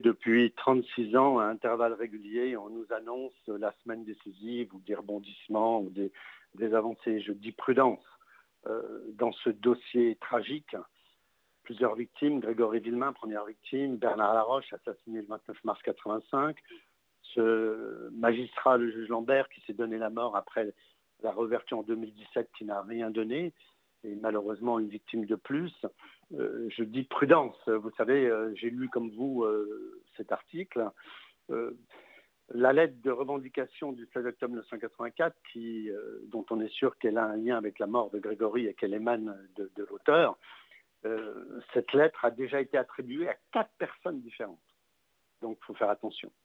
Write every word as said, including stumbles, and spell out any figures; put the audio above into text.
Depuis trente-six ans, à intervalles réguliers, on nous annonce la semaine décisive ou des rebondissements ou des, des avancées. Je dis prudence. Euh, dans ce dossier tragique, plusieurs victimes, Grégory Villemain, première victime, Bernard Laroche, assassiné le vingt-neuf mars quatre-vingt-cinq, ce magistrat, le juge Lambert, qui s'est donné la mort après la réouverture en deux mille dix-sept, qui n'a rien donné, et malheureusement une victime de plus. Euh, je dis prudence. Vous savez, euh, j'ai lu comme vous euh, cet article. Euh, la lettre de revendication du seize octobre mille neuf cent quatre-vingt-quatre, qui, euh, dont on est sûr qu'elle a un lien avec la mort de Grégory et qu'elle émane de, de l'auteur, euh, cette lettre a déjà été attribuée à quatre personnes différentes. Donc il faut faire attention.